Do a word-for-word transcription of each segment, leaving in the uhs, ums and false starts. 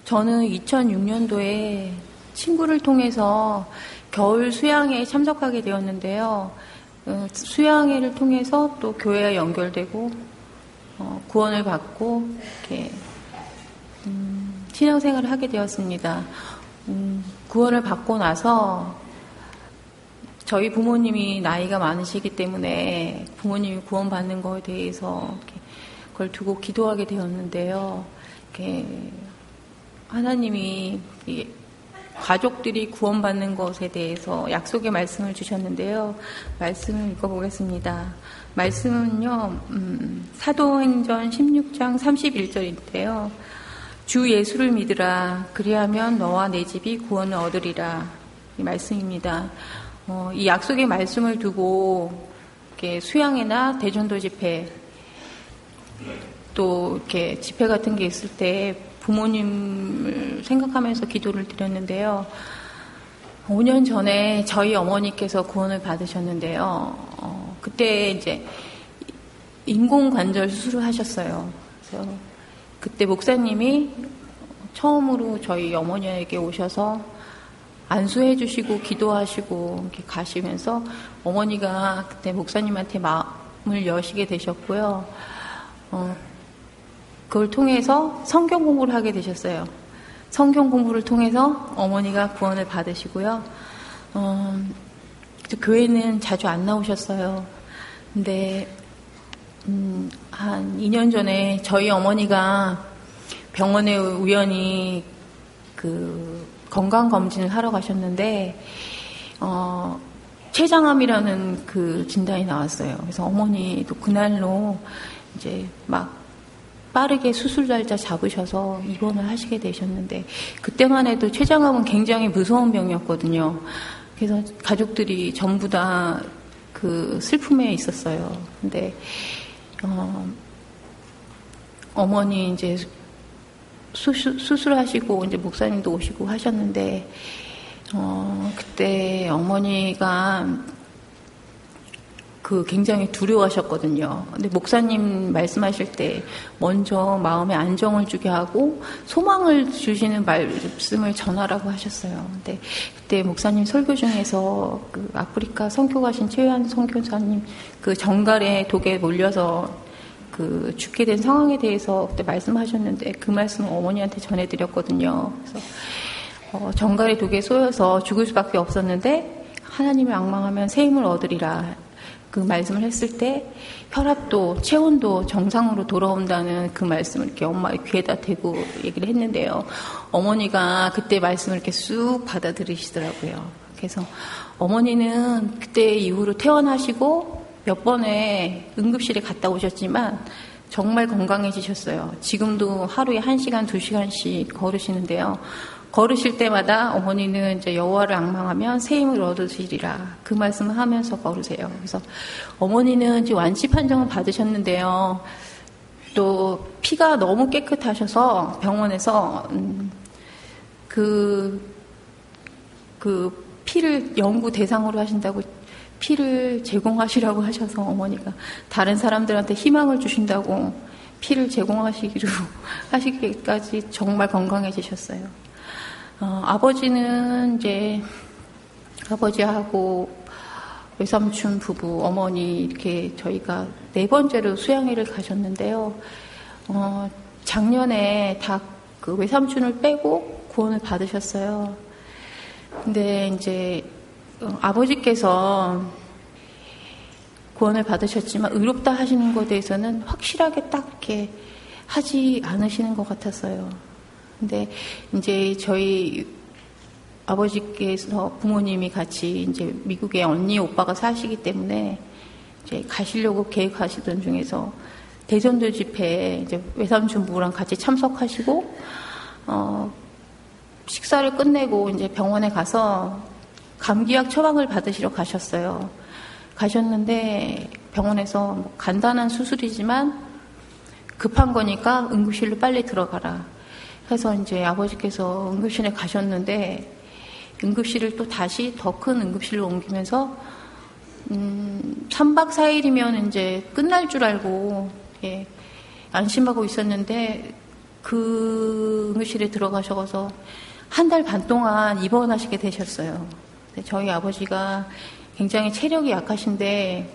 저는 이천육 년도에 친구를 통해서 겨울 수양회에 참석하게 되었는데요. 어, 수양회를 통해서 또 교회와 연결되고 어, 구원을 받고 이렇게 음, 신앙생활을 하게 되었습니다. 음, 구원을 받고 나서 저희 부모님이 나이가 많으시기 때문에 부모님이 구원받는 것에 대해서 이렇게 그걸 두고 기도하게 되었는데요. 이렇게 하나님이 가족들이 구원받는 것에 대해서 약속의 말씀을 주셨는데요. 말씀을 읽어보겠습니다. 말씀은요, 음, 사도행전 십육 장 삼십일 절인데요. 주 예수를 믿으라. 그리하면 너와 내 집이 구원을 얻으리라. 이 말씀입니다. 어, 이 약속의 말씀을 두고 이렇게 수양회나 대전도 집회 또 이렇게 집회 같은 게 있을 때 부모님을 생각하면서 기도를 드렸는데요. 오 년 전에 저희 어머니께서 구원을 받으셨는데요. 어, 그때 이제 인공관절 수술을 하셨어요. 그래서 그때 목사님이 처음으로 저희 어머니에게 오셔서 안수해 주시고 기도하시고 이렇게 가시면서 어머니가 그때 목사님한테 마음을 여시게 되셨고요. 어, 그걸 통해서 성경 공부를 하게 되셨어요. 성경 공부를 통해서 어머니가 구원을 받으시고요. 어, 교회는 자주 안 나오셨어요. 근데 음, 한 이 년 전에 저희 어머니가 병원에 우연히 그 건강검진을 하러 가셨는데 어, 췌장암이라는 그 진단이 나왔어요. 그래서 어머니도 그날로 이제 막 빠르게 수술 날짜 잡으셔서 입원을 하시게 되셨는데 그때만 해도 췌장암은 굉장히 무서운 병이었거든요. 그래서 가족들이 전부 다 그 슬픔에 있었어요. 근데 어, 어머니 이제 수술, 수술하시고 이제 목사님도 오시고 하셨는데 어, 그때 어머니가 그 굉장히 두려워하셨거든요. 근데 목사님 말씀하실 때 먼저 마음에 안정을 주게 하고 소망을 주시는 말씀을 전하라고 하셨어요. 근데 그때 목사님 설교 중에서 그 아프리카 선교 가신 최유한 선교사님 그 정갈의 독에 몰려서 그 죽게 된 상황에 대해서 그때 말씀하셨는데 그 말씀을 어머니한테 전해드렸거든요. 그래서 어, 정갈의 독에 쏘여서 죽을 수밖에 없었는데 하나님을 앙망하면 새 힘을 얻으리라. 그 말씀을 했을 때 혈압도 체온도 정상으로 돌아온다는 그 말씀을 이렇게 엄마 귀에다 대고 얘기를 했는데요. 어머니가 그때 말씀을 이렇게 쑥 받아들이시더라고요. 그래서 어머니는 그때 이후로 퇴원하시고 몇 번의 응급실에 갔다 오셨지만 정말 건강해지셨어요. 지금도 하루에 한 시간, 두 시간씩 걸으시는데요. 걸으실 때마다 어머니는 이제 여호와를 앙망하면 새 힘을 얻으시리라. 그 말씀을 하면서 걸으세요. 그래서 어머니는 이제 완치 판정을 받으셨는데요. 또 피가 너무 깨끗하셔서 병원에서 음, 그, 그 피를 연구 대상으로 하신다고 피를 제공하시라고 하셔서 어머니가 다른 사람들한테 희망을 주신다고 피를 제공하시기로 하시기까지 정말 건강해지셨어요. 어, 아버지는 이제 아버지하고 외삼촌 부부, 어머니 이렇게 저희가 네 번째로 수양회를 가셨는데요. 어, 작년에 다 그 외삼촌을 빼고 구원을 받으셨어요. 근데 이제 어, 아버지께서 구원을 받으셨지만 의롭다 하시는 것에 대해서는 확실하게 딱 이렇게 하지 않으시는 것 같았어요. 근데 이제 저희 아버지께서 부모님이 같이 이제 미국에 언니 오빠가 사시기 때문에 이제 가시려고 계획하시던 중에서 대전도 집회에 이제 외삼촌 부부랑 같이 참석하시고 어 식사를 끝내고 이제 병원에 가서 감기약 처방을 받으시러 가셨어요. 가셨는데 병원에서 뭐 간단한 수술이지만 급한 거니까 응급실로 빨리 들어가라. 해서 이제 아버지께서 응급실에 가셨는데 응급실을 또 다시 더 큰 응급실로 옮기면서 음, 삼 박 사 일이면 이제 끝날 줄 알고 예, 안심하고 있었는데 그 응급실에 들어가셔서 한 달 반 동안 입원하시게 되셨어요. 저희 아버지가 굉장히 체력이 약하신데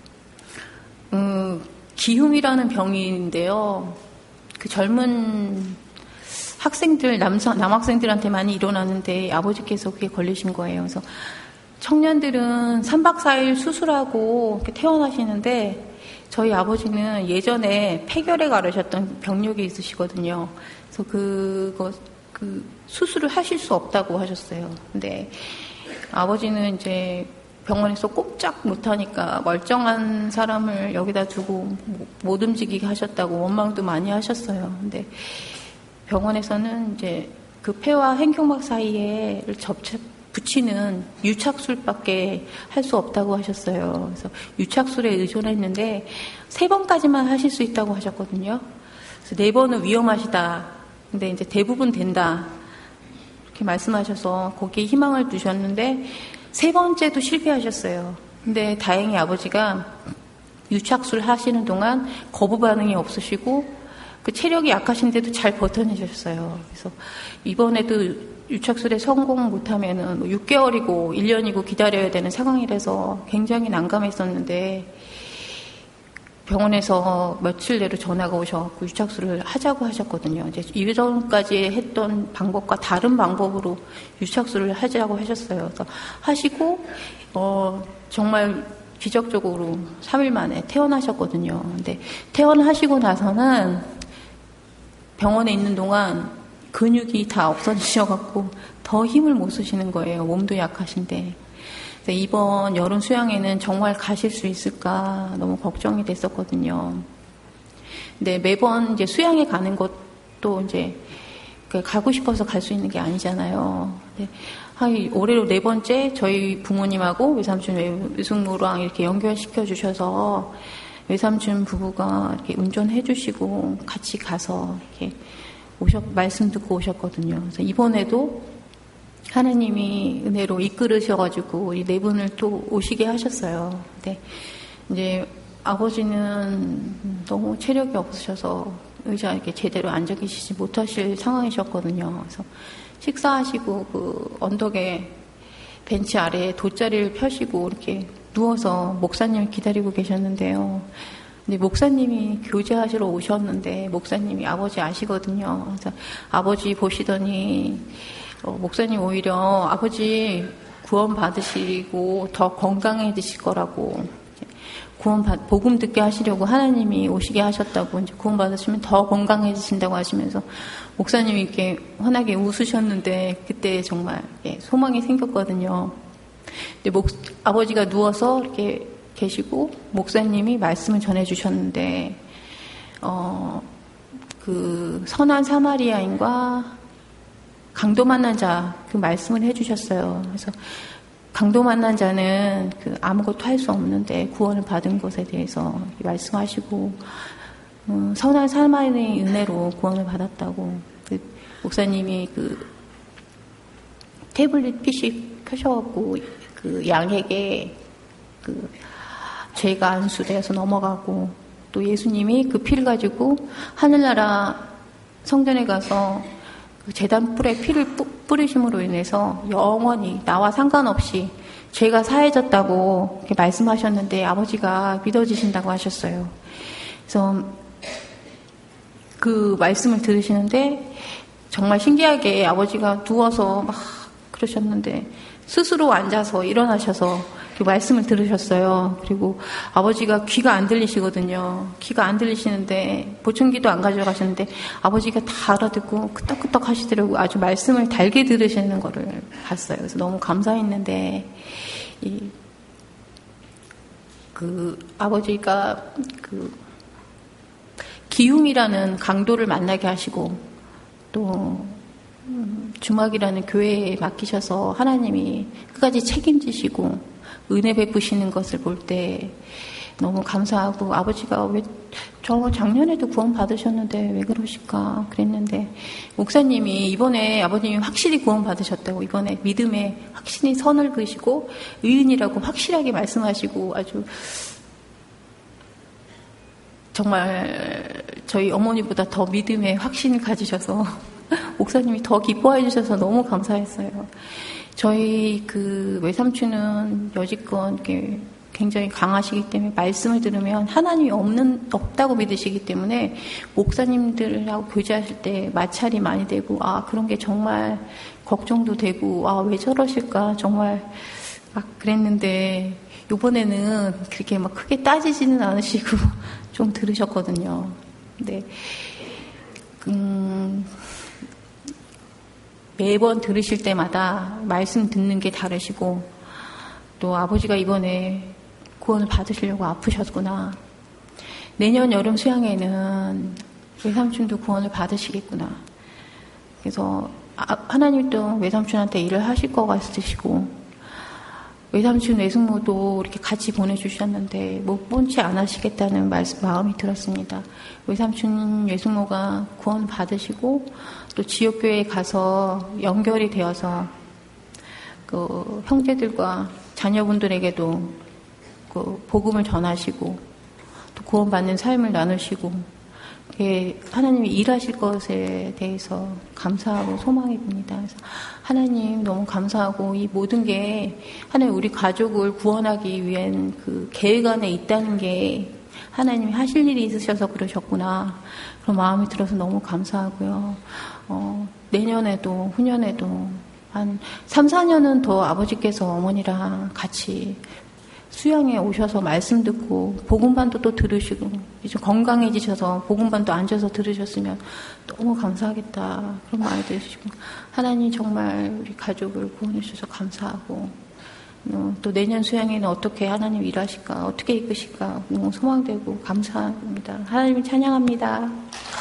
음, 기흉이라는 병인데요. 그 젊은 학생들, 남성, 남학생들한테 많이 일어나는데 아버지께서 그게 걸리신 거예요. 그래서 청년들은 삼 박 사 일 수술하고 이렇게 퇴원하시는데 저희 아버지는 예전에 폐결핵 앓으셨던 병력이 있으시거든요. 그래서 그거, 그 수술을 하실 수 없다고 하셨어요. 근데 아버지는 이제 병원에서 꼼짝 못하니까 멀쩡한 사람을 여기다 두고 못 움직이게 하셨다고 원망도 많이 하셨어요. 근데 병원에서는 이제 그 폐와 횡격막 사이에 접착, 붙이는 유착술밖에 할 수 없다고 하셨어요. 그래서 유착술에 의존했는데 세 번까지만 하실 수 있다고 하셨거든요. 그래서 네 번은 위험하시다. 근데 이제 대부분 된다. 이렇게 말씀하셔서 거기에 희망을 두셨는데 세 번째도 실패하셨어요. 근데 다행히 아버지가 유착술 하시는 동안 거부 반응이 없으시고 그 체력이 약하신데도 잘 버텨내셨어요. 그래서 이번에도 유착술에 성공 못하면은 뭐 육 개월이고 일 년이고 기다려야 되는 상황이라서 굉장히 난감했었는데 병원에서 며칠 내로 전화가 오셔서 유착술을 하자고 하셨거든요. 이제 이전까지 했던 방법과 다른 방법으로 유착술을 하자고 하셨어요. 그래서 하시고 어 정말 기적적으로 삼 일 만에 퇴원하셨거든요. 근데 퇴원하시고 나서는 병원에 있는 동안 근육이 다 없어지셔갖고 더 힘을 못 쓰시는 거예요. 몸도 약하신데. 이번 여름 수양에는 정말 가실 수 있을까 너무 걱정이 됐었거든요. 근데 매번 이제 수양에 가는 것도 이제 가고 싶어서 갈 수 있는 게 아니잖아요. 한 올해로 네 번째 저희 부모님하고 외삼촌 외숙모랑 이렇게 연결시켜 주셔서 외삼촌 부부가 이렇게 운전해 주시고 같이 가서 이렇게 오셨, 말씀 듣고 오셨거든요. 그래서 이번에도 하나님이 은혜로 이끌으셔가지고 이 네 분을 또 오시게 하셨어요. 근데 이제 아버지는 너무 체력이 없으셔서 의자에 이렇게 제대로 앉아 계시지 못하실 상황이셨거든요. 그래서 식사하시고 그 언덕에 벤치 아래에 돗자리를 펴시고 이렇게 누워서 목사님을 기다리고 계셨는데요. 근데 목사님이 교제하시러 오셨는데 목사님이 아버지 아시거든요. 그래서 아버지 보시더니 어, 목사님 오히려 아버지 구원 받으시고 더 건강해지실 거라고 구원 받, 복음 듣게 하시려고 하나님이 오시게 하셨다고 이제 구원 받으시면 더 건강해지신다고 하시면서 목사님이 이렇게 환하게 웃으셨는데 그때 정말 예, 소망이 생겼거든요. 근데 목, 아버지가 누워서 이렇게 계시고 목사님이 말씀을 전해주셨는데 어, 그 선한 사마리아인과 강도 만난 자 그 말씀을 해주셨어요. 그래서 강도 만난 자는 그 아무것도 할 수 없는데 구원을 받은 것에 대해서 말씀하시고 음, 선한 사마리아의 은혜로 구원을 받았다고 그 목사님이 그 태블릿 피씨 켜셔갖고 그 양에게 그 죄가 안수되어서 넘어가고 또 예수님이 그 피를 가지고 하늘나라 성전에 가서 그 제단 뿔에 피를 뿌리심으로 인해서 영원히 나와 상관없이 죄가 사해졌다고 이렇게 말씀하셨는데 아버지가 믿어지신다고 하셨어요. 그래서 그 말씀을 들으시는데 정말 신기하게 아버지가 누워서 막 그러셨는데 스스로 앉아서 일어나셔서 그 말씀을 들으셨어요. 그리고 아버지가 귀가 안 들리시거든요. 귀가 안 들리시는데 보청기도 안 가져가셨는데 아버지가 다 알아듣고 끄떡끄떡 하시더라고요. 아주 말씀을 달게 들으시는 거를 봤어요. 그래서 너무 감사했는데 이, 그 아버지가 그 기흉이라는 강도를 만나게 하시고 또 음, 주막이라는 교회에 맡기셔서 하나님이 끝까지 책임지시고 은혜 베푸시는 것을 볼 때 너무 감사하고 아버지가 왜 저 작년에도 구원 받으셨는데 왜 그러실까 그랬는데 목사님이 이번에 아버님이 확실히 구원 받으셨다고 이번에 믿음에 확실히 선을 그시고 의인이라고 확실하게 말씀하시고 아주 정말 저희 어머니보다 더 믿음에 확신을 가지셔서 목사님이 더 기뻐해 주셔서 너무 감사했어요. 저희 그 외삼촌은 여지껏 이렇게 굉장히 강하시기 때문에 말씀을 들으면 하나님이 없는, 없다고 믿으시기 때문에 목사님들하고 교제하실 때 마찰이 많이 되고, 아, 그런 게 정말 걱정도 되고, 아, 왜 저러실까, 정말 막 그랬는데, 요번에는 그렇게 막 크게 따지지는 않으시고 좀 들으셨거든요. 근데, 음, 매번 들으실 때마다 말씀 듣는 게 다르시고, 또 아버지가 이번에 구원을 받으시려고 아프셨구나. 내년 여름 수양회는 외삼촌도 구원을 받으시겠구나. 그래서 하나님도 외삼촌한테 일을 하실 것 같으시고, 외삼촌 외숙모도 이렇게 같이 보내주셨는데 못 본 채 안 하시겠다는 말씀, 마음이 들었습니다. 외삼촌 외숙모가 구원 받으시고 또 지역교회에 가서 연결이 되어서 그 형제들과 자녀분들에게도 그 복음을 전하시고 또 구원받는 삶을 나누시고, 하나님이 일하실 것에 대해서 감사하고 소망이 듭니다. 그래서 하나님 너무 감사하고, 이 모든 게 하나님 우리 가족을 구원하기 위한 그 계획 안에 있다는 게 하나님이 하실 일이 있으셔서 그러셨구나, 그런 마음이 들어서 너무 감사하고요. 어, 내년에도 후년에도 한 삼, 사 년은 더 아버지께서 어머니랑 같이 수양에 오셔서 말씀 듣고 복음반도 또 들으시고, 이제 건강해지셔서 복음반도 앉아서 들으셨으면 너무 감사하겠다, 그런 마음이 드시고, 하나님 정말 우리 가족을 구원해 주셔서 감사하고, 또 내년 수양에는 어떻게 하나님 일하실까, 어떻게 이끄실까 너무 소망되고 감사합니다. 하나님을 찬양합니다.